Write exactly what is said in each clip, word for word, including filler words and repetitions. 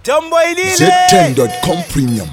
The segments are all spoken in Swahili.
Jumbo ilile Z ten dot com Premium.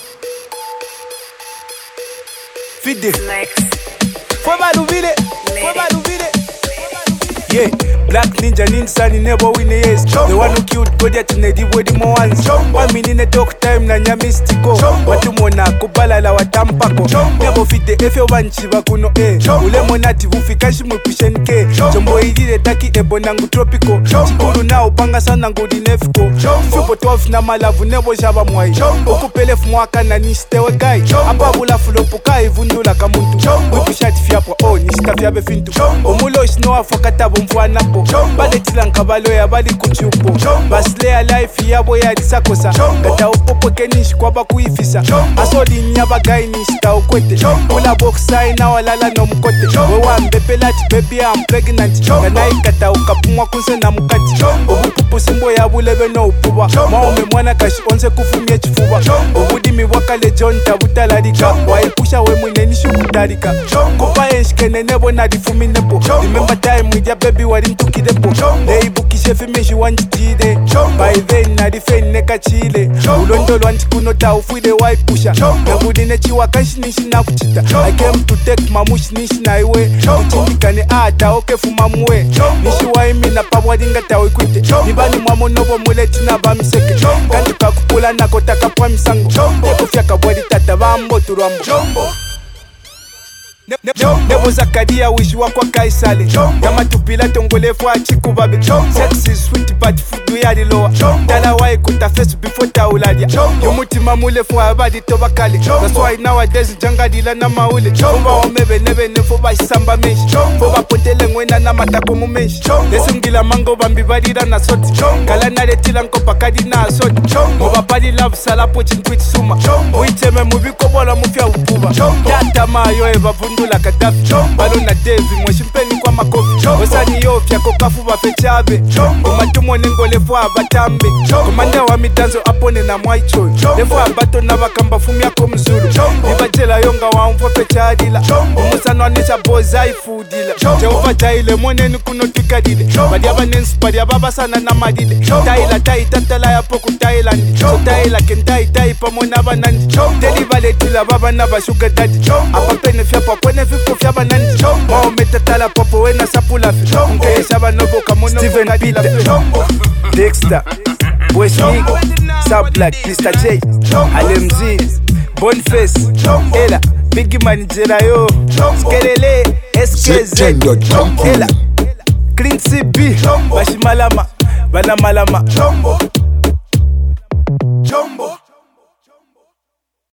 Fide Foba luvile Foba luvile Yeah, Black Ninja Ninsani never win a yes. The one who killed God yet in a with the more ones. One minute in talk time na nyamistico. Watu mona kubala la watampako. Never fit the F one chiva kuno e. Ule monati vufikashi mwishenke. Jumbo ilile taki ebonangu tropico. Chikuru na upanga sana ngudi nefiko. Fupo twelve na malavu nebo java mwai. Okupele fumwaka na nistewe gai. Apa wula fulopuka ivundula kamuntu. Wipishati fiapo oh nishita fiabe fintu. Omulo ishnoa fokatabu mfuanapo. Bale tilanka baloya bali kuchupo. Baslea life yabo ya disakosa. Gata upopo kenish kwa bakuifisa. Asodi nyaba gai nishita ukwete. Ula boxai na walala no mkote. Wewa mbepelati baby I'm pregnant. Ganai kata ukapumwa kunse na mkati. Obupupu simbo ya bulebe no upuba. Maome mwana kashi onse kufumye chifuba. Obudi miwaka le John tabutalarika. Waipusha we mwine nishu kutarika. Kupa enshkene nebo na difumi nebo. Remember time with your baby wari ntuki depo. Neibukishe fimeshi wanjitide. By then na defend neka chile. Ulondo lwanti kunota ufuide waipusha. Nagudi nechiwa kanshi nishi na kuchita. I came to take mamushi nishi na iwe. Kuchindikane ata oke fumamwe. Nishi waimi na pabwadinga tawe kwite. Nibani mwamo nobo muleti na bamiseke. Kanti kakupula na kotaka kwa misango. Nekufya kabwadi tata bambo turambo. Nebo zakadia wishi wakwa kaisale. Yama tupila tongolefu achikubabe. Sex is sweet but food yari loa. Dala wae kuta face before tauladia. Yumutima mulefu abadi tobakale. That's why nowadays jangadila na maule. Umba omebe nebe nefo basamba meshi. Foba potele ngwena na matako mumeshi. Lesungila mango bambibadira na soti. Kala nare tilanko pakadi na asoti. Moba padi love salapo chinkwit suma. Uiteme mubiko bola mufya upuba. Yata mayo eva ndula katafi balo na devi mweshimpeni kwa makofi osani yofya kokafu bafechabe umatumo nengolefu abatambe komanda wa mitanzo apone na mwaicho lefu abato na bakamba fumya ko mzulu ibajela yonga wa mfo fechadila umusano anisha boza ifudila jehova taile moneni kuno tikadile badi abanensi badi ababasana na madile taila tai tantala ya poku Thailand so taila kentai tai pamona banandi deli valetila baba na bashuga daddy apapene fya pa kwene fipo fya banandi mao metatala popo wena sapula fi mkesha banobo kamono Steven Peter Dexter Westnick Sub Black Mister J Alemzi Boniface Ela Biggie Manjera yo Skelele S K Z Ela Clean C B Bashimalama Bana malama